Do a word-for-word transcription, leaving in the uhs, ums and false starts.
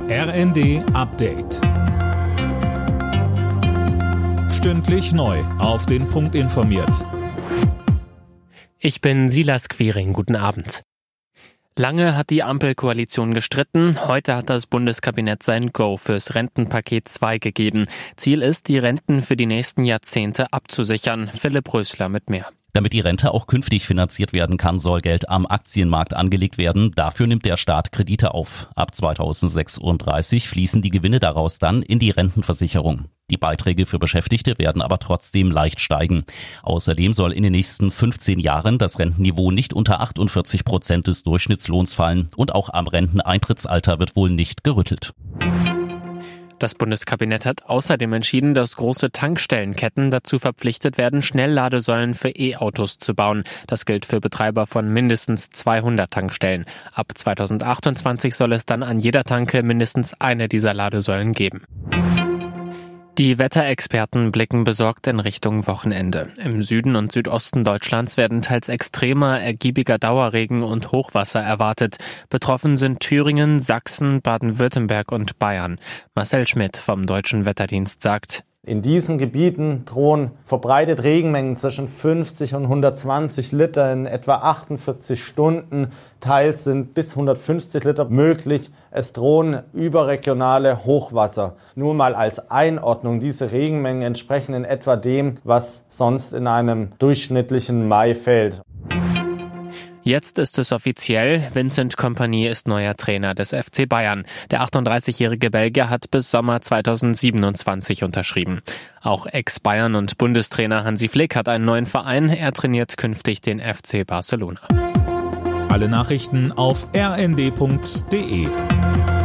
R N D Update. Stündlich neu auf den Punkt informiert. Ich bin Silas Quiring, guten Abend. Lange hat die Ampelkoalition gestritten, heute hat das Bundeskabinett sein Go fürs Rentenpaket zwei gegeben. Ziel ist, die Renten für die nächsten Jahrzehnte abzusichern. Philipp Rösler mit mehr. Damit die Rente auch künftig finanziert werden kann, soll Geld am Aktienmarkt angelegt werden. Dafür nimmt der Staat Kredite auf. Ab zweitausendsechsunddreißig fließen die Gewinne daraus dann in die Rentenversicherung. Die Beiträge für Beschäftigte werden aber trotzdem leicht steigen. Außerdem soll in den nächsten fünfzehn Jahren das Rentenniveau nicht unter achtundvierzig Prozent des Durchschnittslohns fallen und auch am Renteneintrittsalter wird wohl nicht gerüttelt. Das Bundeskabinett hat außerdem entschieden, dass große Tankstellenketten dazu verpflichtet werden, Schnellladesäulen für E-Autos zu bauen. Das gilt für Betreiber von mindestens zweihundert Tankstellen. Ab zweitausendachtundzwanzig soll es dann an jeder Tanke mindestens eine dieser Ladesäulen geben. Die Wetterexperten blicken besorgt in Richtung Wochenende. Im Süden und Südosten Deutschlands werden teils extremer, ergiebiger Dauerregen und Hochwasser erwartet. Betroffen sind Thüringen, Sachsen, Baden-Württemberg und Bayern. Marcel Schmidt vom Deutschen Wetterdienst sagt: In diesen Gebieten drohen verbreitet Regenmengen zwischen fünfzig und hundertzwanzig Liter in etwa achtundvierzig Stunden. Teils sind bis hundertfünfzig Liter möglich. Es drohen überregionale Hochwasser. Nur mal als Einordnung, diese Regenmengen entsprechen in etwa dem, was sonst in einem durchschnittlichen Mai fällt. Jetzt ist es offiziell, Vincent Kompany ist neuer Trainer des F C Bayern. Der achtunddreißigjährige Belgier hat bis Sommer zweitausendsiebenundzwanzig unterschrieben. Auch Ex-Bayern- und Bundestrainer Hansi Flick hat einen neuen Verein. Er trainiert künftig den F C Barcelona. Alle Nachrichten auf r n d punkt d e.